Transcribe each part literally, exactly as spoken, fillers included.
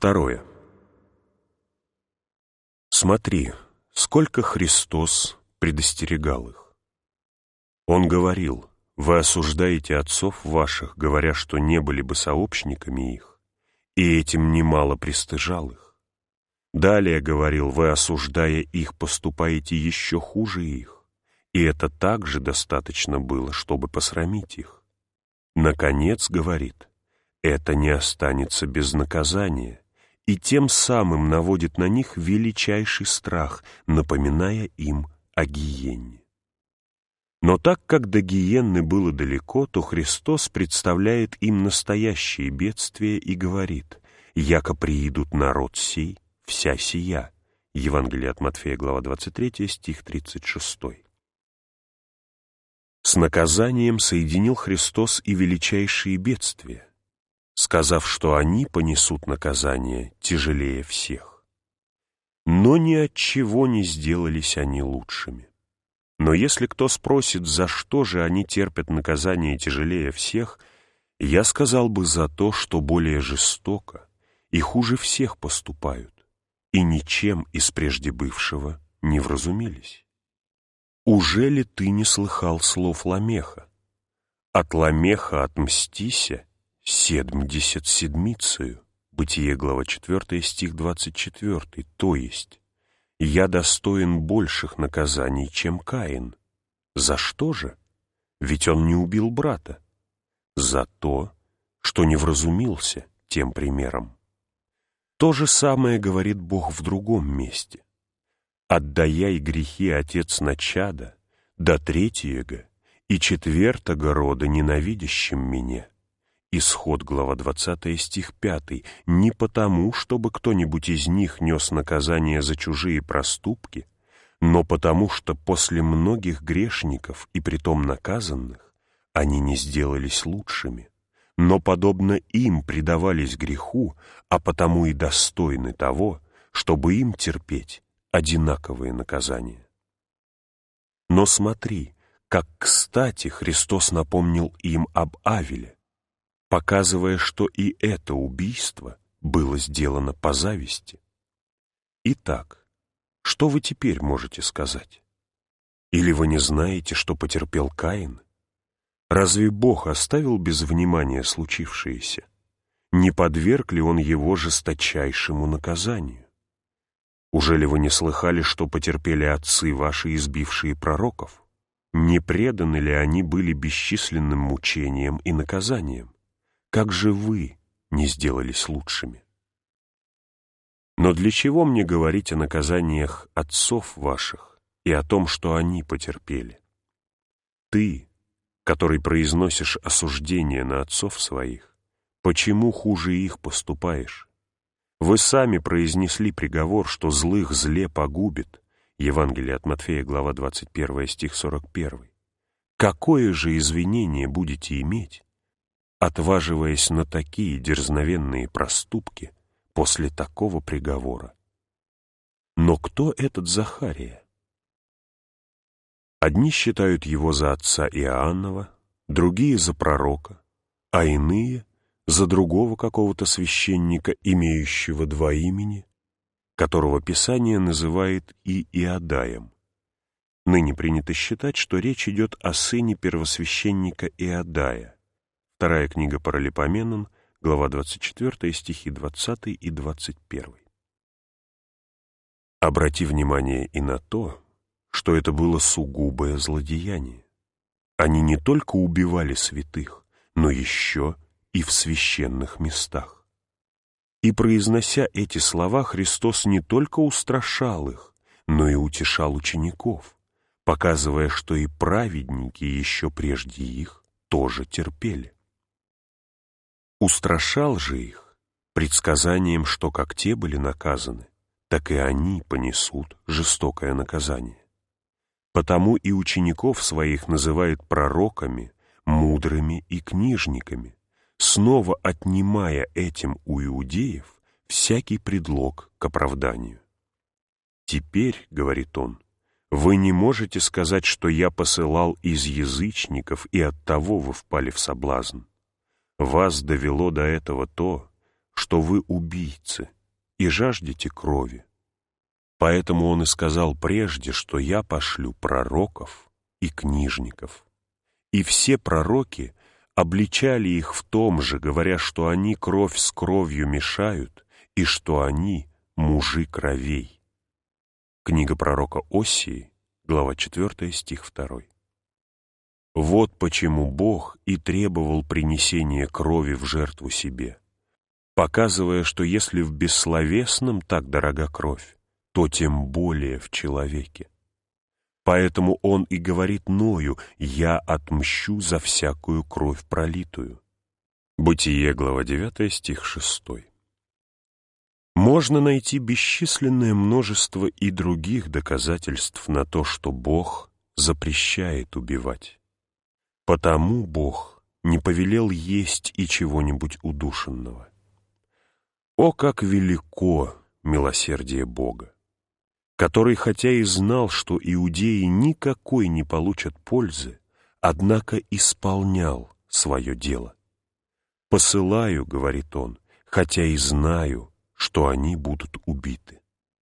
Второе. Смотри, сколько Христос предостерегал их. Он говорил: «Вы осуждаете отцов ваших, говоря, что не были бы сообщниками их, и этим немало пристыжал их. Далее говорил: вы, осуждая их, поступаете еще хуже их, и это также достаточно было, чтобы посрамить их. Наконец, говорит, это не останется без наказания, и тем самым наводит на них величайший страх, напоминая им о гиенне». Но так как до гиенны было далеко, то Христос представляет им настоящие бедствия и говорит: «Яко приидут народ сей, вся сия». Евангелие от Матфея, глава двадцать три, стих тридцать шесть. С наказанием соединил Христос и величайшие бедствия, сказав, что они понесут наказание тяжелее всех. Но ни от чего не сделались они лучшими. Но если кто спросит, за что же они терпят наказание тяжелее всех, я сказал бы: за то, что более жестоко и хуже всех поступают, и ничем из прежде бывшего не вразумились. Уже ли ты не слыхал слов Ламеха? От Ламеха отмстися седмдесят седмицею. Бытие, глава четвёртая, стих двадцать четвёртый, то есть: «Я достоин больших наказаний, чем Каин». За что же? Ведь он не убил брата. За то, что не вразумился тем примером. То же самое говорит Бог в другом месте: «Отдаяй грехи отец на чадо, до третьего и четвертого рода ненавидящим меня». Исход, глава двадцатая, стих пятый. Не потому, чтобы кто-нибудь из них нес наказание за чужие проступки, но потому, что после многих грешников и притом наказанных они не сделались лучшими, но, подобно им, предавались греху, а потому и достойны того, чтобы им терпеть одинаковые наказания. Но смотри, как кстати Христос напомнил им об Авеле, показывая, что и это убийство было сделано по зависти. Итак, что вы теперь можете сказать? Или вы не знаете, что потерпел Каин? Разве Бог оставил без внимания случившееся? Не подверг ли Он его жесточайшему наказанию? Ужели вы не слыхали, что потерпели отцы ваши, избившие пророков? Не преданы ли они были бесчисленным мучениям и наказаниям? Как же вы не сделались лучшими? Но для чего мне говорить о наказаниях отцов ваших и о том, что они потерпели? Ты, который произносишь осуждение на отцов своих, почему хуже их поступаешь? Вы сами произнесли приговор, что злых зле погубит. Евангелие от Матфея, глава двадцать первая, стих сорок первый. Какое же извинение будете иметь, отваживаясь на такие дерзновенные проступки после такого приговора? Но кто этот Захария? Одни считают его за отца Иоаннова, другие — за пророка, а иные — за другого какого-то священника, имеющего два имени, которого Писание называет и Иодаем. Ныне принято считать, что речь идет о сыне первосвященника Иодая. Вторая книга Паралипоменон, глава двадцать четвёртая, стихи двадцатый и двадцать первый. Обрати внимание и на то, что это было сугубое злодеяние. Они не только убивали святых, но еще и в священных местах. И, произнося эти слова, Христос не только устрашал их, но и утешал учеников, показывая, что и праведники еще прежде их тоже терпели. Устрашал же их предсказанием, что как те были наказаны, так и они понесут жестокое наказание. Потому и учеников своих называют пророками, мудрыми и книжниками, снова отнимая этим у иудеев всякий предлог к оправданию. «Теперь, — говорит он, — вы не можете сказать, что я посылал из язычников, и оттого вы впали в соблазн. Вас довело до этого то, что вы убийцы и жаждете крови. Поэтому он и сказал прежде, что я пошлю пророков и книжников. И все пророки обличали их в том же, говоря, что они кровь с кровью мешают, и что они мужи кровей. Книга пророка Осии, глава четвёртая, стих второй. Вот почему Бог и требовал принесения крови в жертву себе, показывая, что если в бессловесном так дорога кровь, то тем более в человеке. Поэтому он и говорит Ною: «Я отмщу за всякую кровь пролитую». Бытие, глава девятая, стих шестой. Можно найти бесчисленное множество и других доказательств на то, что Бог запрещает убивать. Потому Бог не повелел есть и чего-нибудь удушенного. О, как велико милосердие Бога, который, хотя и знал, что иудеи никакой не получат пользы, однако исполнял свое дело. «Посылаю, — говорит он, — хотя и знаю, что они будут убиты».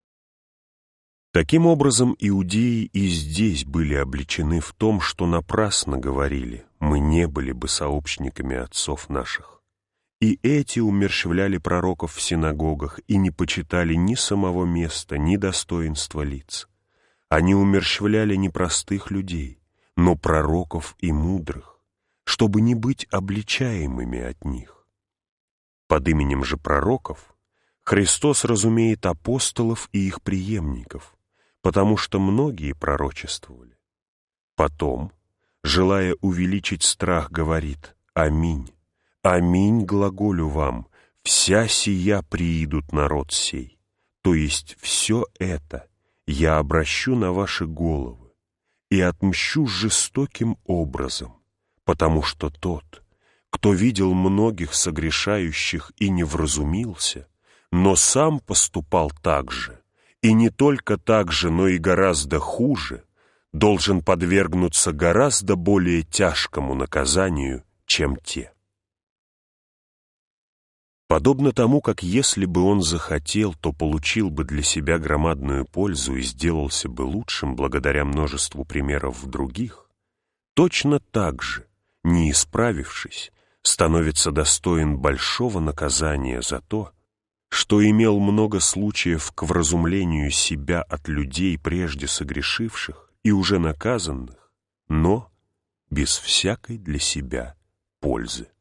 Таким образом, иудеи и здесь были обличены в том, что напрасно говорили: «Мы не были бы сообщниками отцов наших». И эти умерщвляли пророков в синагогах и не почитали ни самого места, ни достоинства лиц. Они умерщвляли не простых людей, но пророков и мудрых, чтобы не быть обличаемыми от них. Под именем же пророков Христос разумеет апостолов и их преемников, потому что многие пророчествовали. Потом, желая увеличить страх, говорит: «Аминь. Аминь, глаголю вам, вся сия приидут народ сей». То есть все это я обращу на ваши головы и отмщу жестоким образом, потому что тот, кто видел многих согрешающих и не вразумился, но сам поступал так же, и не только так же, но и гораздо хуже, должен подвергнуться гораздо более тяжкому наказанию, чем те. Подобно тому, как если бы он захотел, то получил бы для себя громадную пользу и сделался бы лучшим благодаря множеству примеров в других, точно так же, не исправившись, становится достоин большого наказания за то, что имел много случаев к вразумлению себя от людей, прежде согрешивших и уже наказанных, но без всякой для себя пользы.